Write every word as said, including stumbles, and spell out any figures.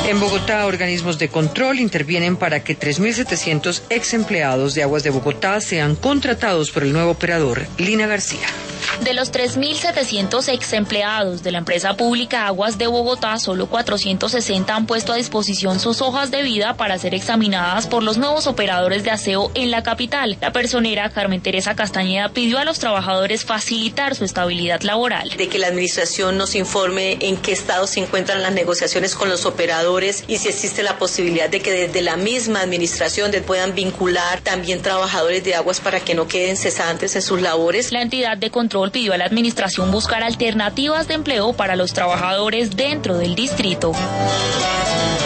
En Bogotá, organismos de control intervienen para que tres mil setecientos ex empleados de Aguas de Bogotá sean contratados por el nuevo operador, Lina García. De los tres mil setecientos ex empleados de la empresa pública Aguas de Bogotá, solo cuatrocientos sesenta han puesto a disposición sus hojas de vida para ser examinadas por los nuevos operadores de aseo en la capital. La personera Carmen Teresa Castañeda pidió a los trabajadores facilitar su estabilidad laboral. De que la administración nos informe en qué estado se encuentran las negociaciones con los operadores y si existe la posibilidad de que desde la misma administración puedan vincular también trabajadores de Aguas para que no queden cesantes en sus labores. La entidad de control pidió a la administración buscar alternativas de empleo para los trabajadores dentro del distrito.